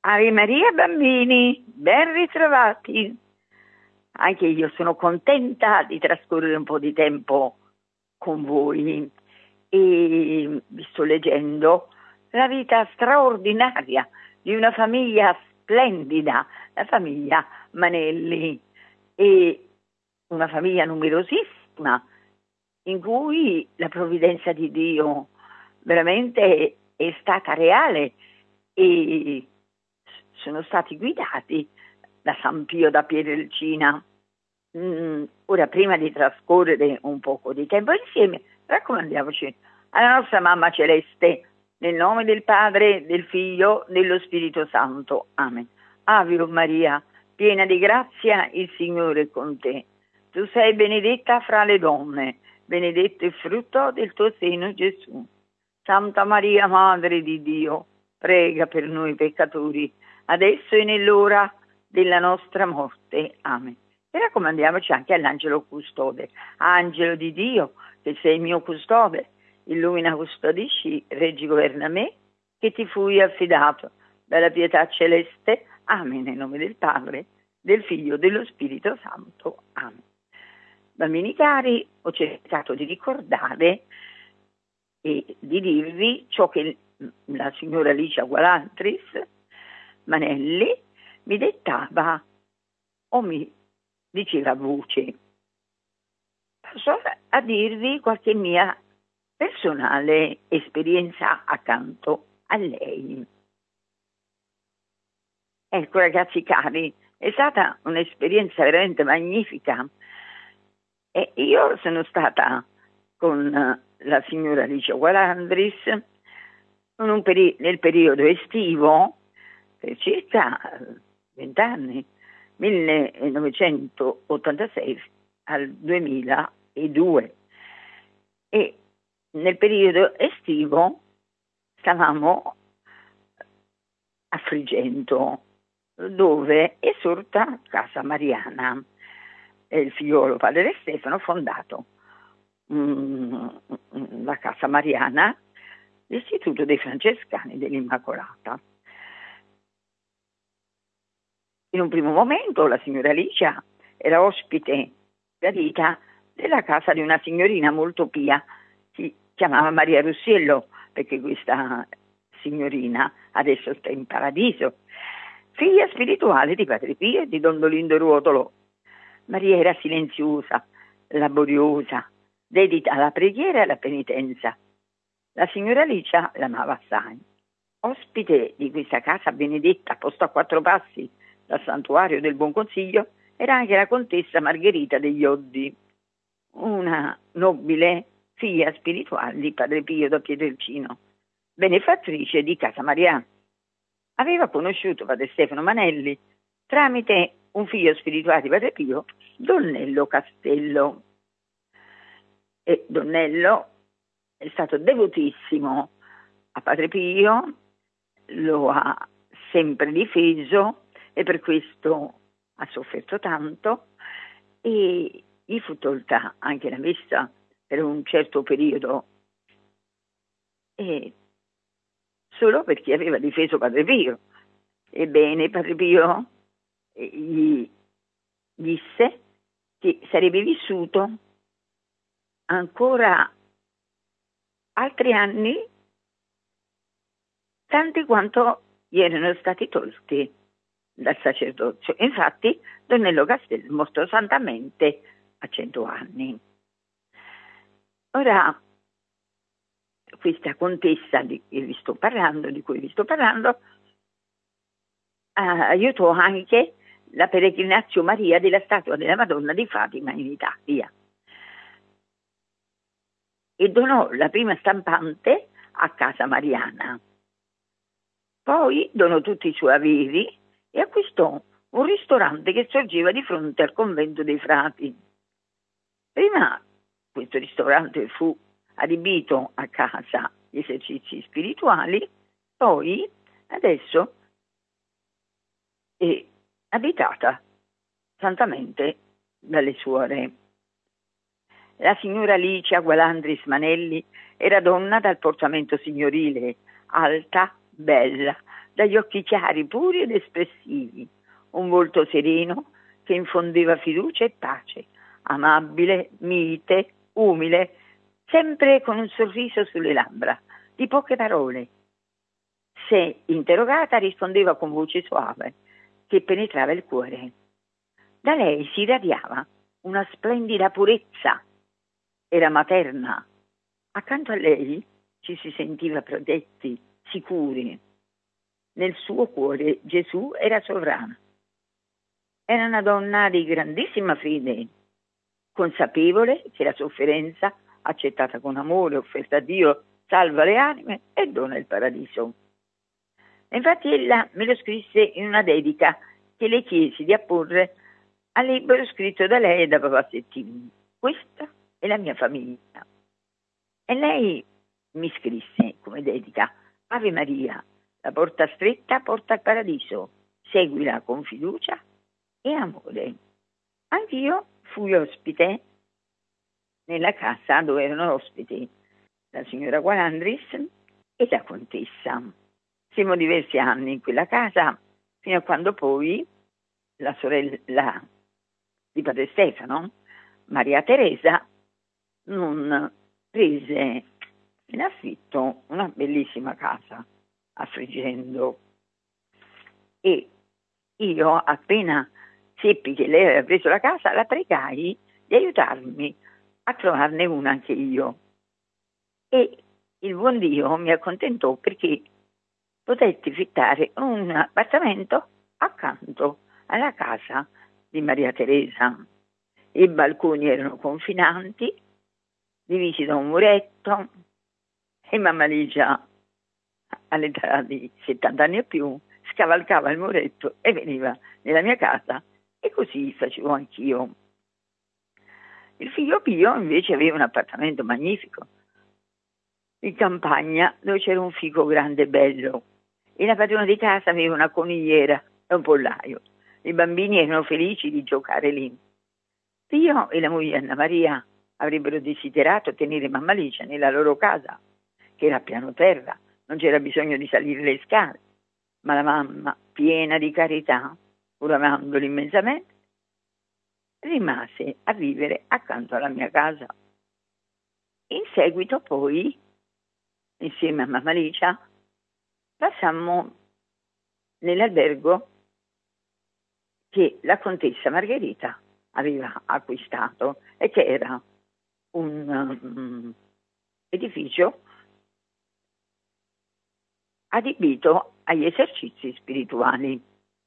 Ave Maria bambini, ben ritrovati. Anche io sono contenta di trascorrere un po' di tempo con voi e vi sto leggendo la vita straordinaria di una famiglia splendida, la famiglia Manelli, e una famiglia numerosissima in cui la provvidenza di Dio veramente è stata reale e sono stati guidati da San Pio da Pietrelcina. Ora, prima di trascorrere un poco di tempo insieme, raccomandiamoci alla nostra Mamma Celeste, nel nome del Padre, del Figlio, dello Spirito Santo. Amen. Ave Maria, piena di grazia, il Signore è con te. Tu sei benedetta fra le donne, benedetto il frutto del tuo seno, Gesù. Santa Maria, Madre di Dio, prega per noi peccatori, adesso e nell'ora della nostra morte. Amen. E raccomandiamoci anche all'angelo custode. Angelo di Dio, che sei il mio custode, illumina, custodisci, reggi, governa me, che ti fui affidato dalla pietà celeste. Amen. Nel nome del Padre, del Figlio, dello Spirito Santo. Amen. Bambini cari, ho cercato di ricordare e di dirvi ciò che la signora Alicia Gualantris Manelli mi dettava o mi diceva a voce. Passo a dirvi qualche mia personale esperienza accanto a lei. Ecco, ragazzi cari, è stata un'esperienza veramente magnifica. E io sono stata con la signora Alicia Gualandris nel periodo estivo per circa 20 anni, 1986 al 2002. E nel periodo estivo stavamo a Frigento, dove è sorta Casa Mariana. E il figliolo padre Stefano ha fondato la Casa Mariana, l'Istituto dei Francescani dell'Immacolata. In un primo momento la signora Alicia era ospite gradita della casa di una signorina molto pia, si chiamava Maria Russiello, perché questa signorina adesso sta in paradiso, figlia spirituale di Padre Pio e di Don Dolindo Ruotolo. Maria era silenziosa, laboriosa, dedita alla preghiera e alla penitenza. La signora Alicia l'amava assai. Ospite di questa casa benedetta, posta a 4 passi dal santuario del Buon Consiglio, era anche la contessa Margherita degli Oddi, una nobile figlia spirituale di Padre Pio da Pietrelcina, benefattrice di Casa Mariana. Aveva conosciuto Padre Stefano Manelli tramite un figlio spirituale di Padre Pio, Donnello Castello. E Donnello è stato devotissimo a Padre Pio, lo ha sempre difeso e per questo ha sofferto tanto e gli fu tolta anche la messa per un certo periodo, e solo perché aveva difeso Padre Pio. Ebbene, Padre Pio gli disse che sarebbe vissuto ancora altri anni, tanti quanto gli erano stati tolti dal sacerdozio. Infatti Donnello Castello mostrò santamente a 100 anni. Ora, questa contessa di cui vi sto parlando, aiutò anche la peregrinazio Maria della statua della Madonna di Fatima in Italia e donò la prima stampante a Casa Mariana. Poi donò tutti i suoi averi e acquistò un ristorante che sorgeva di fronte al convento dei frati. Prima questo ristorante fu adibito a casa di esercizi spirituali, poi adesso è abitata santamente dalle suore. La signora Alicia Gualandris Manelli era donna dal portamento signorile, alta, bella, dagli occhi chiari, puri ed espressivi, un volto sereno che infondeva fiducia e pace, amabile, mite, umile, sempre con un sorriso sulle labbra, di poche parole. Se interrogata rispondeva con voce suave che penetrava il cuore. Da lei si irradiava una splendida purezza, era materna. Accanto a lei ci si sentiva protetti, sicuri. Nel suo cuore Gesù era sovrano. Era una donna di grandissima fede, consapevole che la sofferenza, accettata con amore, offerta a Dio, salva le anime e dona il paradiso. Infatti ella me lo scrisse in una dedica che le chiesi di apporre al libro scritto da lei e da papà Settini. Questa è la mia famiglia. E lei mi scrisse come dedica: Ave Maria, la porta stretta porta al paradiso, seguila con fiducia e amore. Anch'io fui ospite nella casa dove erano ospiti la signora Gualandris e la contessa. Siamo diversi anni in quella casa, fino a quando poi la sorella di padre Stefano, Maria Teresa, non prese in affitto una bellissima casa a Friggendo. E io, appena seppi che lei aveva preso la casa, la pregai di aiutarmi a trovarne una anche io. E il buon Dio mi accontentò perché potetti fittare un appartamento accanto alla casa di Maria Teresa. I balconi erano confinanti, divisi da un muretto, e mamma Ligia, all'età di 70 anni e più, scavalcava il muretto e veniva nella mia casa, e così facevo anch'io. Il figlio Pio invece aveva un appartamento magnifico in campagna, dove c'era un fico grande e bello, e la padrona di casa aveva una conigliera e un pollaio. I bambini erano felici di giocare lì. Pio e la moglie Anna Maria avrebbero desiderato tenere mamma Licia nella loro casa, che era a piano terra, non c'era bisogno di salire le scale, ma la mamma, piena di carità, pur amandoli immensamente, rimase a vivere accanto alla mia casa. In seguito poi, insieme a mamma Licia, passammo nell'albergo che la contessa Margherita aveva acquistato e che era un edificio adibito agli esercizi spirituali.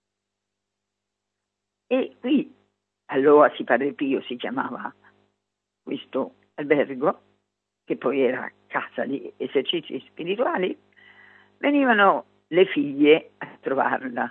E qui all'Oasi Padre Pio si chiamava questo albergo, che poi era casa di esercizi spirituali, venivano le figlie a trovarla.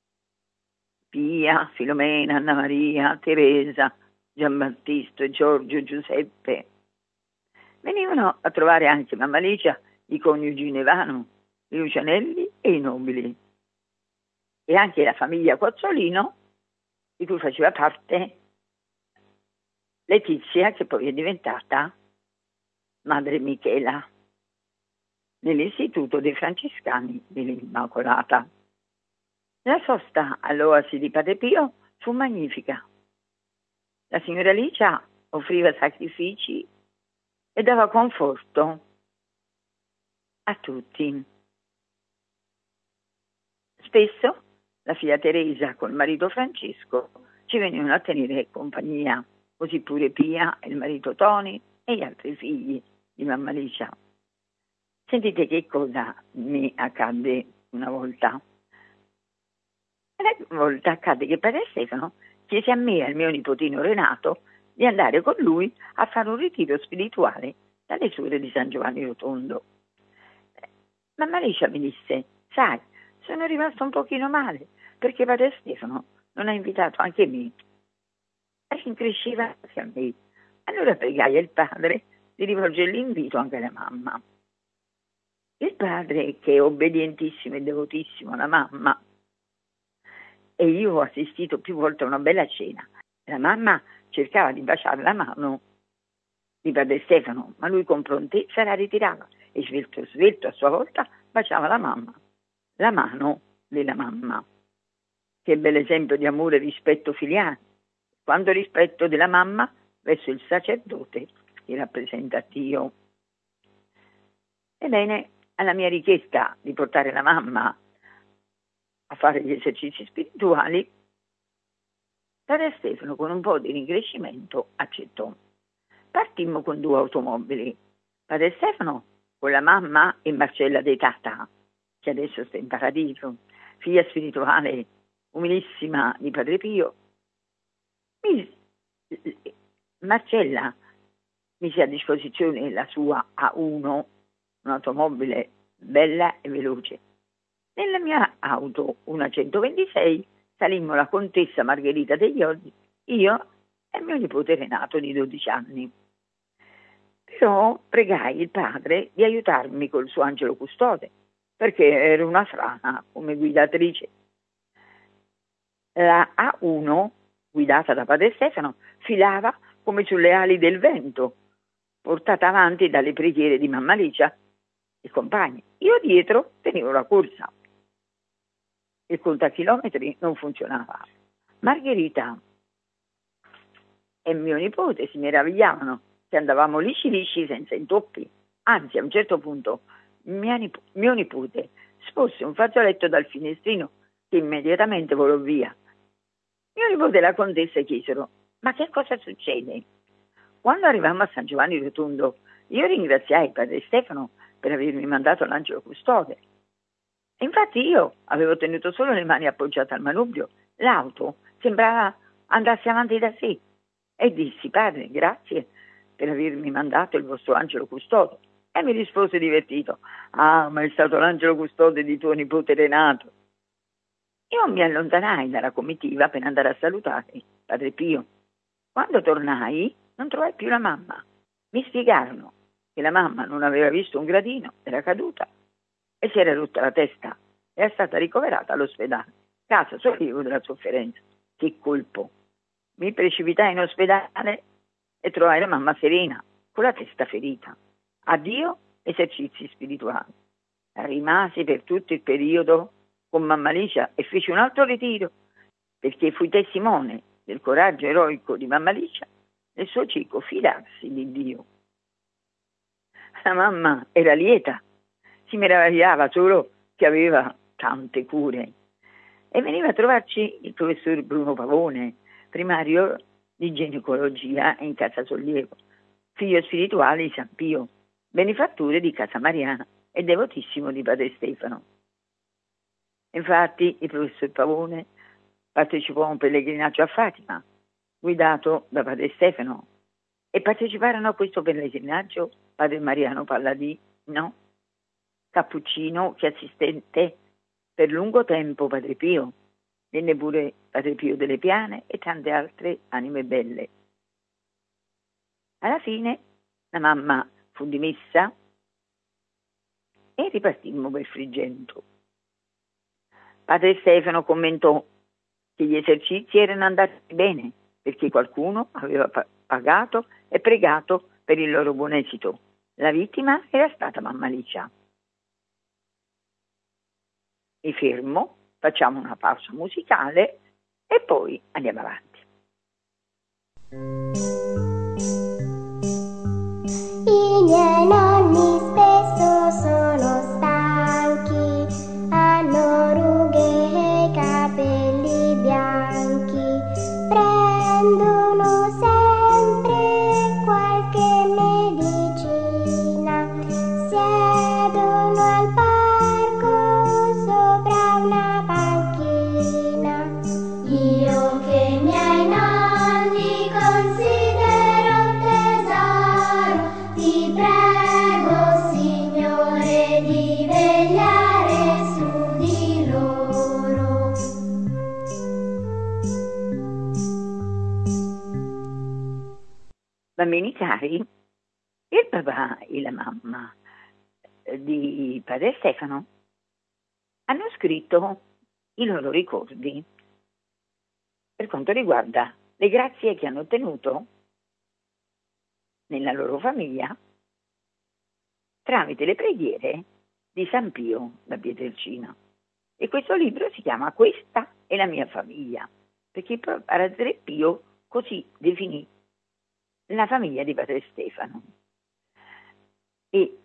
Pia, Filomena, Anna Maria, Teresa, Giambattista, Giorgio, Giuseppe. Venivano a trovare anche mamma Licia, i coniugi Nevano, i Lucianelli e i nobili. E anche la famiglia Cozzolino, di cui faceva parte Letizia, che poi è diventata Madre Michela, nell'Istituto dei Francescani dell'Immacolata. La sosta all'Oasi di Padre Pio fu magnifica. La signora Licia offriva sacrifici e dava conforto a tutti. Spesso la figlia Teresa col marito Francesco ci venivano a tenere compagnia, così pure Pia e il marito Toni e gli altri figli di mamma Licia. Sentite che cosa mi accadde una volta. Una volta accadde che padre Stefano chiese a me e al mio nipotino Renato di andare con lui a fare un ritiro spirituale dalle suore di San Giovanni Rotondo. Mamma Licia mi disse: sai, sono rimasto un pochino male perché padre Stefano non ha invitato anche me. Rincresceva anche a me. Allora pregai il padre di rivolgere l'invito anche alla mamma. Il padre, che è obbedientissimo e devotissimo alla mamma, e io ho assistito più volte a una bella cena, la mamma cercava di baciare la mano di padre Stefano, ma lui con prontezza la ritirava e svelto a sua volta baciava la mamma. la mano della mamma. Che bell'esempio di amore e rispetto filiale. Quanto rispetto della mamma verso il sacerdote che rappresenta Dio. Ebbene, alla mia richiesta di portare la mamma a fare gli esercizi spirituali, Padre Stefano con un po' di rincrescimento accettò. Partimmo con 2 automobili. Padre Stefano con la mamma e Marcella De Tata, che adesso sta in paradiso, figlia spirituale umilissima di Padre Pio. Marcella mise a disposizione la sua A1, un'automobile bella e veloce. Nella mia auto, una 126, salimmo la contessa Margherita degli Oddi, io e mio nipote Renato di 12 anni. Però pregai il padre di aiutarmi col suo angelo custode, perché ero una frana come guidatrice. La A1, guidata da Padre Stefano, filava come sulle ali del vento, portata avanti dalle preghiere di Mamma Licia e compagni. Io dietro tenevo la corsa. Il contachilometri non funzionava. Margherita e mio nipote si meravigliavano che andavamo lisci senza intoppi. Anzi, a un certo punto mio nipote sporse un fazzoletto dal finestrino che immediatamente volò via. Mio nipote e la contessa chiesero: ma che cosa succede? Quando arrivammo a San Giovanni Rotondo, io ringraziai Padre Stefano per avermi mandato l'angelo custode. E infatti io avevo tenuto solo le mani appoggiate al manubrio. L'auto sembrava andasse avanti da sé. E dissi: padre, grazie per avermi mandato il vostro angelo custode. E mi rispose divertito: ah, ma è stato l'angelo custode di tuo nipote Renato. Io mi allontanai dalla comitiva per andare a salutare Padre Pio. Quando tornai non trovai più la mamma. Mi spiegarono che la mamma non aveva visto un gradino, era caduta e si era rotta la testa. Era stata ricoverata all'ospedale. Casa sollievo della sofferenza. Che colpo! Mi precipitai in ospedale e trovai la mamma serena, con la testa ferita. Addio esercizi spirituali. Rimasi per tutto il periodo con Mamma Licia e feci un altro ritiro, perché fui testimone del coraggio eroico di Mamma Licia nel suo cieco fidarsi di Dio. La mamma era lieta, si meravigliava solo che aveva tante cure. E veniva a trovarci il professor Bruno Pavone, primario di ginecologia in Casa Sollievo, figlio spirituale di San Pio, benefattore di Casa Mariana e devotissimo di Padre Stefano. Infatti il professor Pavone partecipò a un pellegrinaggio a Fatima, guidato da Padre Stefano, e parteciparono a questo pellegrinaggio Padre Mariano Palladino, cappuccino che assistente per lungo tempo Padre Pio, venne pure Padre Pio delle Piane e tante altre anime belle. Alla fine la mamma fu dimessa e ripartimmo per Frigento. Padre Stefano commentò che gli esercizi erano andati bene perché qualcuno aveva pagato e pregato per il loro buon esito. La vittima era stata Mamma Licia. Mi fermo, facciamo una pausa musicale e poi andiamo avanti. I miei nonni spesso sono stanchi, hanno rughe e capelli bianchi, prendono sempre qualche medicina, siedono al parco sopra una panchina. Io che i miei nonni considero un tesoro, ti prego, Signore, di vegliare su di loro. Bambini cari, il papà e la mamma di Padre Stefano hanno scritto i loro ricordi per quanto riguarda le grazie che hanno ottenuto nella loro famiglia tramite le preghiere di San Pio da Pietrelcina. E questo libro si chiama Questa è la mia famiglia, perché Padre Pio così definì la famiglia di Padre Stefano. E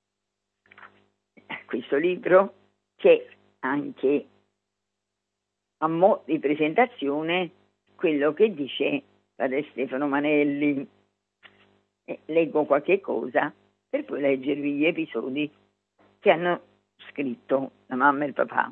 questo libro c'è anche a mo' di presentazione quello che dice Padre Stefano Manelli. Leggo qualche cosa per poi leggervi gli episodi che hanno scritto la mamma e il papà.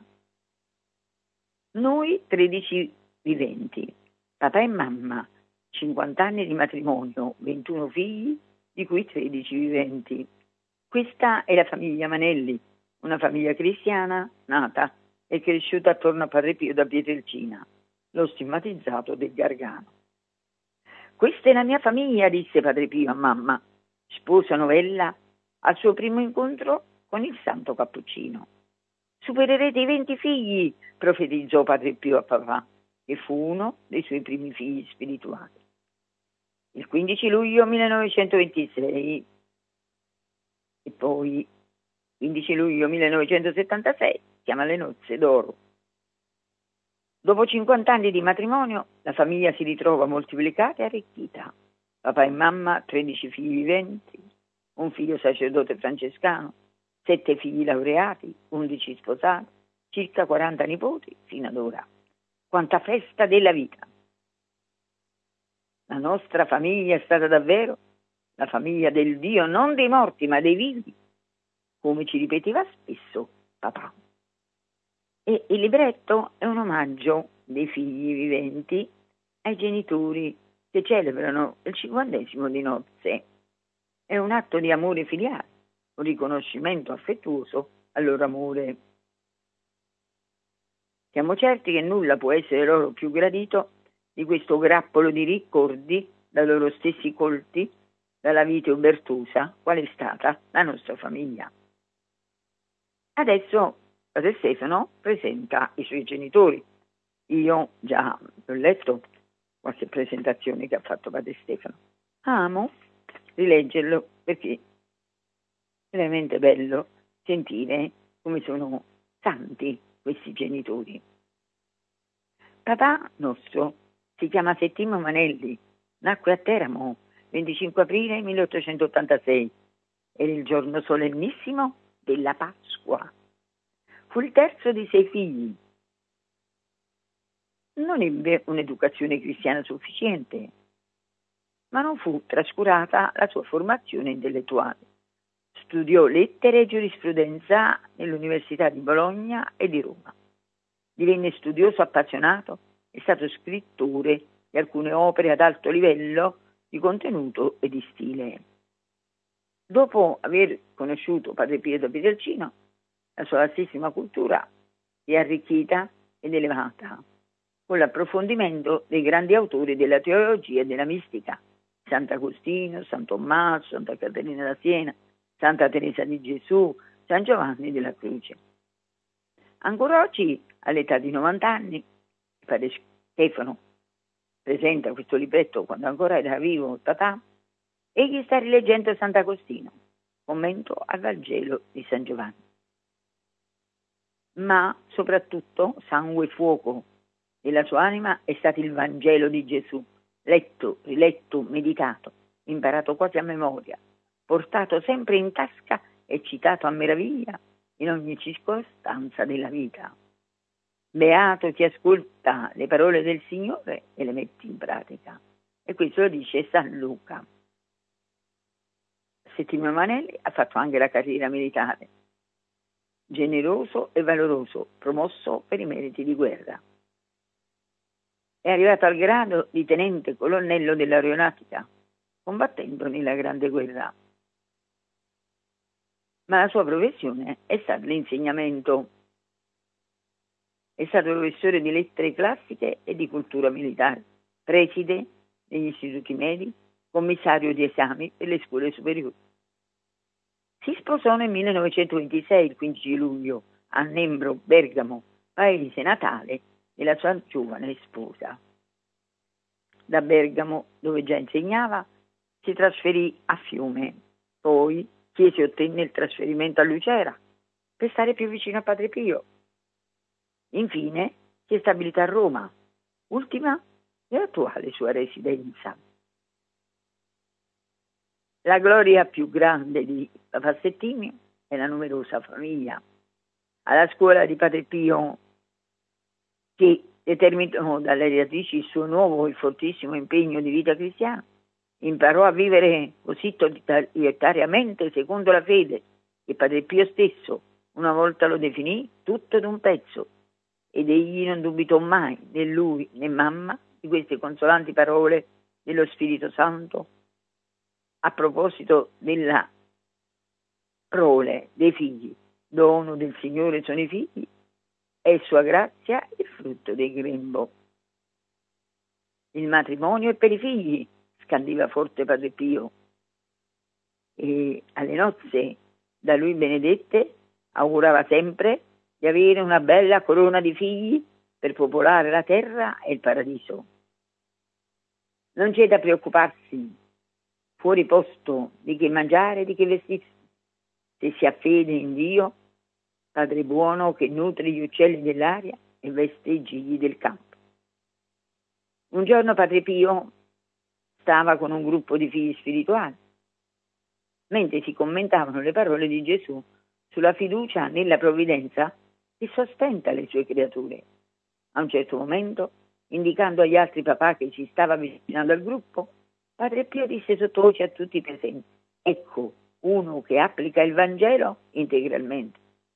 Noi 13 viventi, papà e mamma, 50 anni di matrimonio, 21 figli, di cui 13 viventi. Questa è la famiglia Manelli, una famiglia cristiana nata e cresciuta attorno a Padre Pio da Pietrelcina, lo stigmatizzato del Gargano. Questa è la mia famiglia, disse Padre Pio a mamma, sposa novella, al suo primo incontro con il santo cappuccino. Supererete i 20 figli, profetizzò Padre Pio a papà, che fu uno dei suoi primi figli spirituali. Il 15 luglio 1926 e poi 15 luglio 1976 chiama le nozze d'oro. Dopo 50 anni di matrimonio, la famiglia si ritrova moltiplicata e arricchita. Papà e mamma, 13 figli viventi, un figlio sacerdote francescano, 7 figli laureati, 11 sposati, circa 40 nipoti fino ad ora. Quanta festa della vita! La nostra famiglia è stata davvero la famiglia del Dio, non dei morti ma dei vivi, come ci ripeteva spesso papà. E il libretto è un omaggio dei figli viventi ai genitori che celebrano il 50° di nozze. È un atto di amore filiale, un riconoscimento affettuoso al loro amore. Siamo certi che nulla può essere loro più gradito di questo grappolo di ricordi da loro stessi colti dalla vita obertosa, qual è stata la nostra famiglia. Adesso Padre Stefano presenta i suoi genitori. Io già ho letto qualche presentazione che ha fatto Padre Stefano. Amo rileggerlo perché è veramente bello sentire come sono tanti questi genitori. Papà nostro si chiama Settimo Manelli, nacque a Teramo 25 aprile 1886. Era il giorno solennissimo della Pasqua. Fu il terzo di 6 figli. Non ebbe un'educazione cristiana sufficiente, ma non fu trascurata la sua formazione intellettuale. Studiò lettere e giurisprudenza nell'Università di Bologna e di Roma. Divenne studioso appassionato, è stato scrittore di alcune opere ad alto livello di contenuto e di stile. Dopo aver conosciuto Padre Pio da Pietrelcina, la sua vastissima cultura si è arricchita ed elevata con l'approfondimento dei grandi autori della teologia e della mistica, Sant'Agostino, San Tommaso, Santa Caterina da Siena, Santa Teresa di Gesù, San Giovanni della Croce. Ancora oggi, all'età di 90 anni, Padre Stefano presenta questo libretto quando ancora era vivo papà, egli sta rileggendo Sant'Agostino, commento al Vangelo di San Giovanni. Ma soprattutto sangue e fuoco della sua anima è stato il Vangelo di Gesù, letto, riletto, meditato, imparato quasi a memoria, portato sempre in tasca e citato a meraviglia in ogni circostanza della vita. Beato chi ascolta le parole del Signore e le mette in pratica. E questo lo dice San Luca. Settimo Manelli ha fatto anche la carriera militare, generoso e valoroso, promosso per i meriti di guerra. È arrivato al grado di tenente colonnello dell'aeronautica, combattendo nella Grande Guerra. Ma la sua professione è stata l'insegnamento. È stato professore di lettere classiche e di cultura militare, preside degli istituti medi, commissario di esami per le scuole superiori. Si sposò nel 1926, il 15 luglio, a Nembro, Bergamo, paese natale della sua giovane sposa. Da Bergamo, dove già insegnava, si trasferì a Fiume, poi chiese e ottenne il trasferimento a Lucera per stare più vicino a Padre Pio. Infine si è stabilita a Roma, ultima e attuale sua residenza. La gloria più grande di Papà Settimio è la numerosa famiglia. Alla scuola di Padre Pio, che determinò dalle radici il suo nuovo e fortissimo impegno di vita cristiana, imparò a vivere così totalitariamente secondo la fede che Padre Pio stesso una volta lo definì tutto d'un pezzo, ed egli non dubitò mai né lui né mamma di queste consolanti parole dello Spirito Santo a proposito della prole dei figli. Dono del Signore sono i figli, è sua grazia il frutto del grembo. Il matrimonio è per i figli, scandiva forte Padre Pio, e alle nozze da lui benedette augurava sempre di avere una bella corona di figli per popolare la terra e il paradiso. Non c'è da preoccuparsi fuori posto di che mangiare, di che vestirsi, se si ha fede in Dio, Padre buono che nutre gli uccelli dell'aria e veste i gigli del campo. Un giorno Padre Pio stava con un gruppo di figli spirituali, mentre si commentavano le parole di Gesù sulla fiducia nella provvidenza che sostenta le sue creature. A un certo momento, indicando agli altri papà che si stava avvicinando al gruppo, Padre Pio disse sottovoce a tutti i presenti: ecco uno che applica il Vangelo integralmente.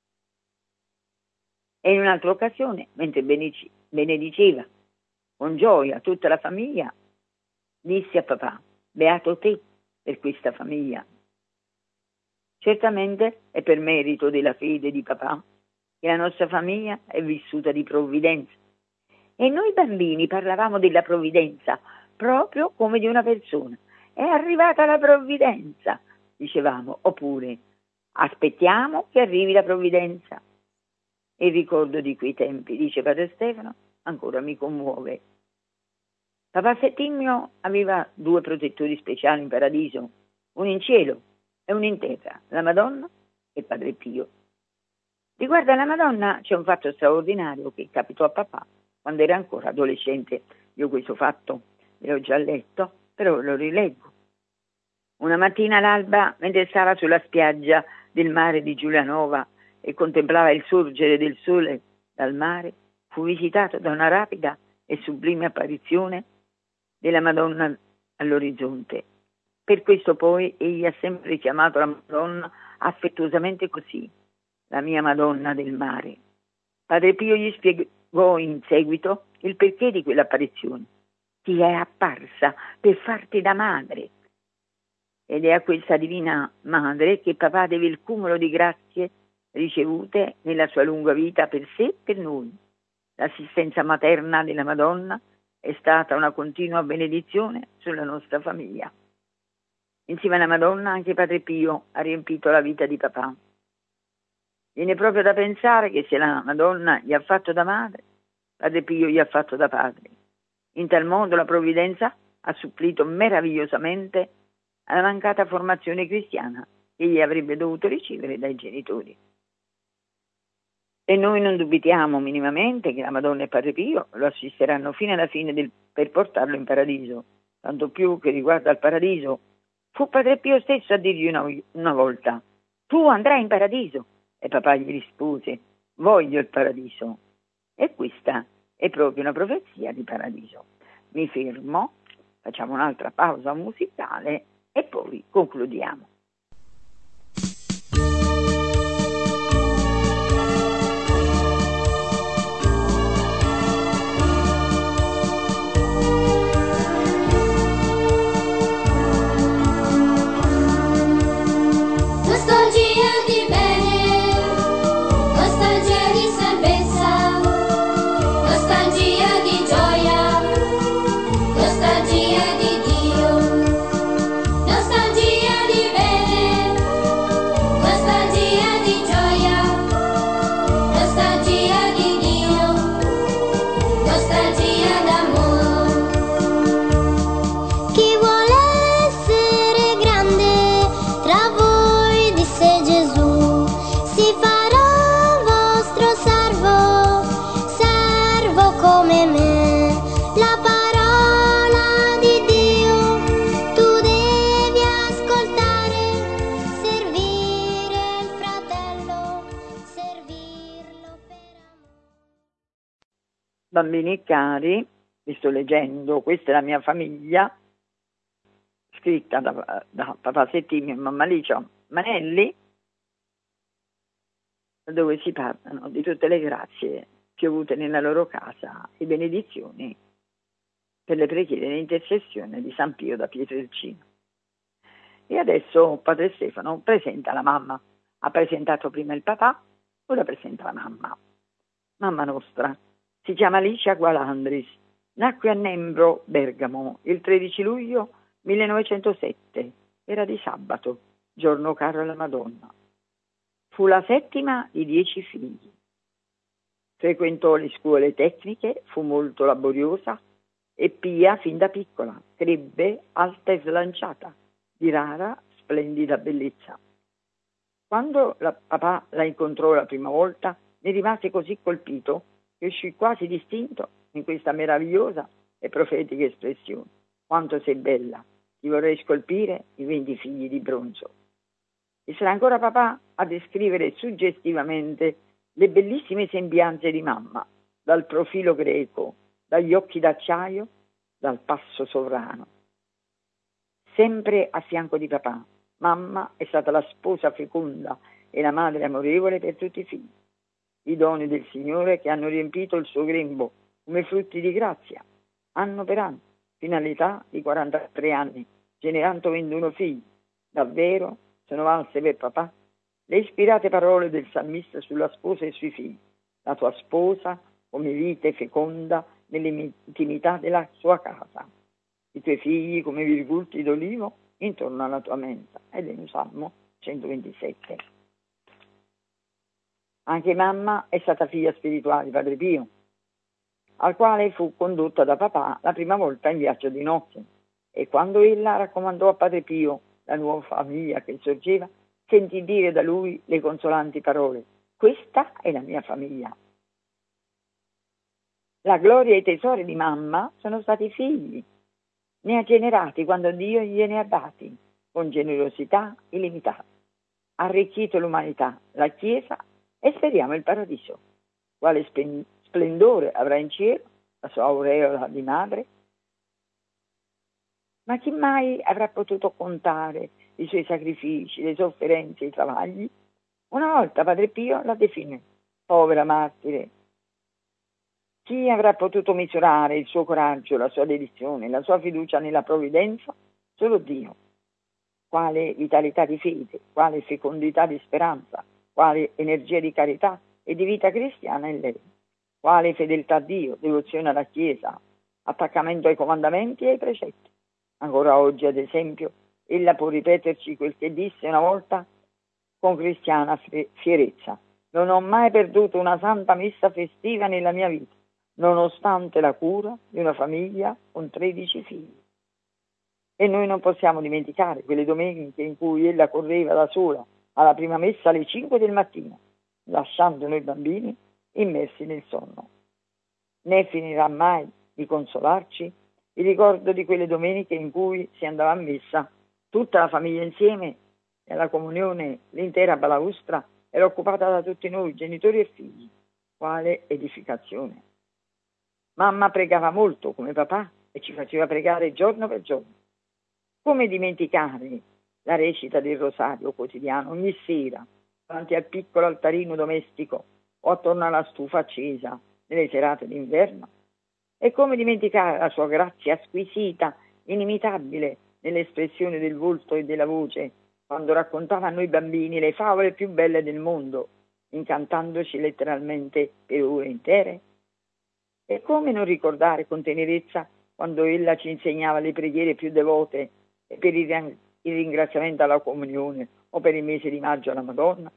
E in un'altra occasione, mentre benediceva con gioia tutta la famiglia, disse a papà: beato te per questa famiglia. Certamente è per merito della fede di papà che la nostra famiglia è vissuta di provvidenza. E noi bambini parlavamo della provvidenza proprio come di una persona. È arrivata la provvidenza, dicevamo, oppure aspettiamo che arrivi la provvidenza. Il ricordo di quei tempi, dice Padre Stefano, ancora mi commuove. Papà Settimio aveva 2 protettori speciali in paradiso, uno in cielo e uno in terra, la Madonna e Padre Pio. Riguardo alla Madonna c'è un fatto straordinario che capitò a papà quando era ancora adolescente. Io questo fatto l'ho già letto, però lo rileggo. Una mattina all'alba, mentre stava sulla spiaggia del mare di Giulianova e contemplava il sorgere del sole dal mare, fu visitato da una rapida e sublime apparizione della Madonna all'orizzonte. Per questo poi egli ha sempre chiamato la Madonna affettuosamente così, la mia Madonna del mare. Padre Pio gli spiegò in seguito il perché di quell'apparizione. Ti è apparsa per farti da madre. Ed è a questa divina madre che papà deve il cumulo di grazie ricevute nella sua lunga vita per sé e per noi. L'assistenza materna della Madonna è stata una continua benedizione sulla nostra famiglia. Insieme alla Madonna anche Padre Pio ha riempito la vita di papà. Viene proprio da pensare che se la Madonna gli ha fatto da madre, Padre Pio gli ha fatto da padre. In tal modo la provvidenza ha supplito meravigliosamente alla mancata formazione cristiana che egli avrebbe dovuto ricevere dai genitori. E noi non dubitiamo minimamente che la Madonna e Padre Pio lo assisteranno fino alla fine per portarlo in paradiso, tanto più che riguardo al paradiso fu Padre Pio stesso a dirgli una volta: tu andrai in paradiso. E papà gli rispose: voglio il paradiso. E questa è proprio una profezia di paradiso. Mi fermo, facciamo un'altra pausa musicale e poi concludiamo. Nostalgia di Dio, nostalgia di bambini cari, vi sto leggendo, questa è la mia famiglia, scritta da papà Settimio e mamma Licia Manelli, dove si parlano di tutte le grazie piovute nella loro casa e benedizioni per le preghiere e intercessione di San Pio da Pietrelcina. E adesso padre Stefano presenta la mamma. Ha presentato prima il papà, ora presenta la mamma. Mamma nostra si chiama Alicia Gualandris, nacque a Nembro, Bergamo, il 13 luglio 1907. Era di sabato, giorno caro alla Madonna. Fu la settima di 10 figli. Frequentò le scuole tecniche, fu molto laboriosa e pia fin da piccola, crebbe alta e slanciata, di rara, splendida bellezza. Quando papà la incontrò la prima volta, ne rimase così colpito che uscì quasi distinto in questa meravigliosa e profetica espressione. Quanto sei bella, ti vorrei scolpire i 20 figli di bronzo. E sarà ancora papà a descrivere suggestivamente le bellissime sembianze di mamma, dal profilo greco, dagli occhi d'acciaio, dal passo sovrano. Sempre a fianco di papà, mamma è stata la sposa feconda e la madre amorevole per tutti i figli, i doni del Signore che hanno riempito il suo grembo come frutti di grazia, anno per anno, fino all'età di 43 anni, generando 21 figli. Davvero sono valse per papà le ispirate parole del salmista sulla sposa e sui figli. La tua sposa come vite feconda nell'intimità della sua casa, i tuoi figli come virgulti d'olivo intorno alla tua mensa. Ed è un Salmo 127. Anche mamma è stata figlia spirituale di Padre Pio, al quale fu condotta da papà la prima volta in viaggio di nozze, e quando ella raccomandò a Padre Pio la nuova famiglia che sorgeva, sentì dire da lui le consolanti parole: questa è la mia famiglia. La gloria e i tesori di mamma sono stati i figli. Ne ha generati quando Dio gliene ha dati, con generosità illimitata. Ha arricchito l'umanità, la Chiesa e speriamo il paradiso. Quale splendore avrà in cielo la sua aureola di madre? Ma chi mai avrà potuto contare i suoi sacrifici, le sofferenze, i travagli? Una volta Padre Pio la definì povera martire. Chi avrà potuto misurare il suo coraggio, la sua dedizione, la sua fiducia nella provvidenza? Solo Dio. Quale vitalità di fede, quale fecondità di speranza, quale energia di carità e di vita cristiana in lei. Quale fedeltà a Dio, devozione alla Chiesa, attaccamento ai comandamenti e ai precetti. Ancora oggi, ad esempio, ella può ripeterci quel che disse una volta con cristiana fierezza: non ho mai perduto una santa messa festiva nella mia vita, nonostante la cura di una famiglia con 13 figli. E noi non possiamo dimenticare quelle domeniche in cui ella correva da sola alla prima messa alle 5 del mattino, lasciando noi bambini immersi nel sonno. Né finirà mai di consolarci il ricordo di quelle domeniche in cui si andava a messa tutta la famiglia insieme e alla comunione l'intera balaustra era occupata da tutti noi, genitori e figli. Quale edificazione! Mamma pregava molto come papà e ci faceva pregare giorno per giorno. Come dimenticare la recita del rosario quotidiano ogni sera davanti al piccolo altarino domestico o attorno alla stufa accesa nelle serate d'inverno? E come dimenticare la sua grazia squisita, inimitabile nell'espressione del volto e della voce, quando raccontava a noi bambini le favole più belle del mondo, incantandoci letteralmente per ore intere? E come non ricordare con tenerezza quando ella ci insegnava le preghiere più devote e per il ringraziamento alla comunione o per il mese di maggio alla Madonna?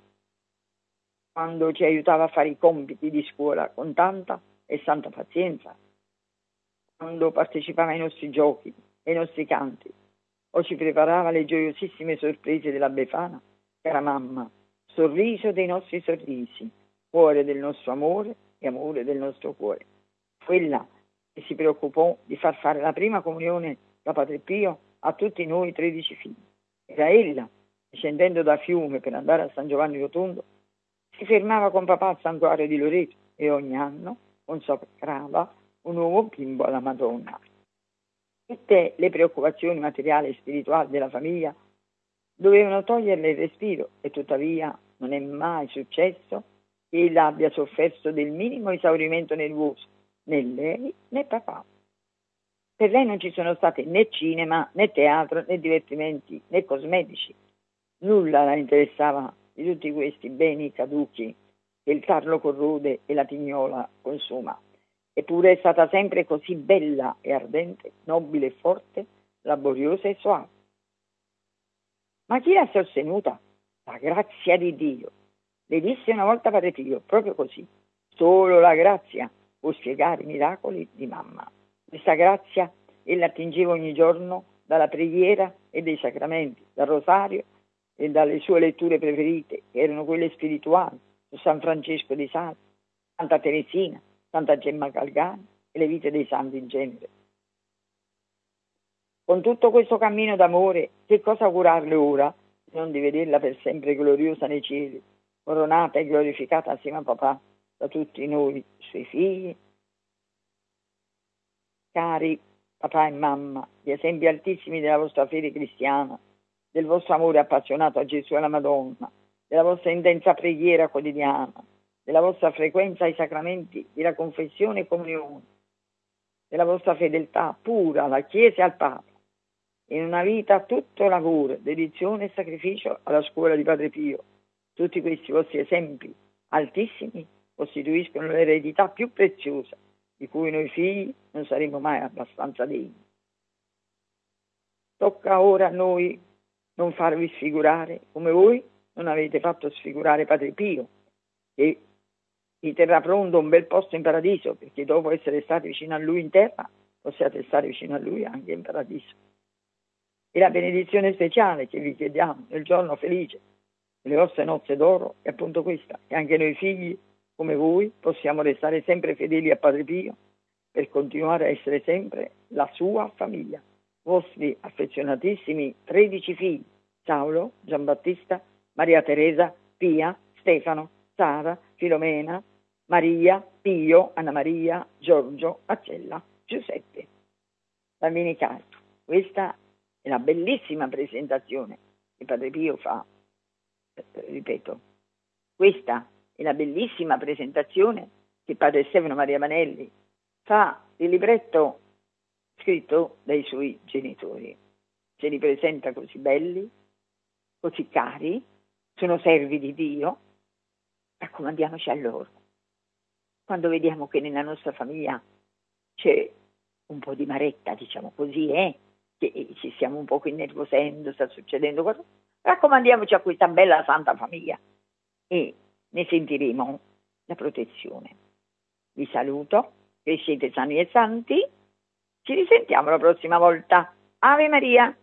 Quando ci aiutava a fare i compiti di scuola con tanta e santa pazienza? Quando partecipava ai nostri giochi e ai nostri canti o ci preparava le gioiosissime sorprese della Befana? Cara mamma, sorriso dei nostri sorrisi, cuore del nostro amore e amore del nostro cuore. Quella che si preoccupò di far fare la prima comunione da Padre Pio a tutti noi 13 figli. Era ella, scendendo da Fiume per andare a San Giovanni Rotondo, si fermava con papà al santuario di Loreto e ogni anno, consacrava un nuovo bimbo alla Madonna. Tutte le preoccupazioni materiali e spirituali della famiglia dovevano toglierle il respiro e tuttavia non è mai successo che ella abbia sofferto del minimo esaurimento nervoso, né lei né papà. Per lei non ci sono state né cinema, né teatro, né divertimenti, né cosmetici. Nulla la interessava di tutti questi beni caduchi che il tarlo corrode e la tignola consuma. Eppure è stata sempre così bella e ardente, nobile e forte, laboriosa e soave. Ma chi l'ha sostenuta? La grazia di Dio. Le disse una volta Padre Pio, proprio così. Solo la grazia può spiegare i miracoli di mamma. Questa grazia ella attingeva ogni giorno dalla preghiera e dai sacramenti, dal rosario e dalle sue letture preferite, che erano quelle spirituali, su San Francesco di Sales, Santa Teresina, Santa Gemma Galgani e le vite dei santi in genere. Con tutto questo cammino d'amore, che cosa augurarle ora, se non di vederla per sempre gloriosa nei cieli, coronata e glorificata assieme a papà da tutti noi, suoi figli? Cari papà e mamma, gli esempi altissimi della vostra fede cristiana, del vostro amore appassionato a Gesù e alla Madonna, della vostra intensa preghiera quotidiana, della vostra frequenza ai sacramenti della confessione e comunione, della vostra fedeltà pura alla Chiesa e al Papa, in una vita tutto lavoro, dedizione e sacrificio alla scuola di Padre Pio. Tutti questi vostri esempi altissimi costituiscono l'eredità più preziosa di cui noi figli non saremo mai abbastanza degni. Tocca ora a noi non farvi sfigurare come voi non avete fatto sfigurare Padre Pio, che vi terrà pronto un bel posto in paradiso, perché dopo essere stati vicino a lui in terra possiate stare vicino a lui anche in paradiso. E la benedizione speciale che vi chiediamo nel giorno felice delle vostre nozze d'oro è appunto questa, che anche noi figli come voi possiamo restare sempre fedeli a Padre Pio per continuare a essere sempre la sua famiglia. Vostri affezionatissimi 13 figli: Saulo, Giambattista, Maria Teresa, Pia, Stefano, Sara, Filomena, Maria, Pio, Anna Maria, Giorgio, Accella, Giuseppe. Bambini cari, questa è la bellissima presentazione che Padre Pio fa, ripeto, questa è la bellissima presentazione che Padre Stefano Maria Manelli fa del libretto scritto dai suoi genitori. Se li presenta così belli, così cari, sono servi di Dio, raccomandiamoci a loro. Quando vediamo che nella nostra famiglia c'è un po' di maretta, diciamo così, che ci stiamo un po' innervosendo, sta succedendo qualcosa, raccomandiamoci a questa bella santa famiglia e ne sentiremo la protezione. Vi saluto, che siete sani e santi, ci risentiamo la prossima volta. Ave Maria!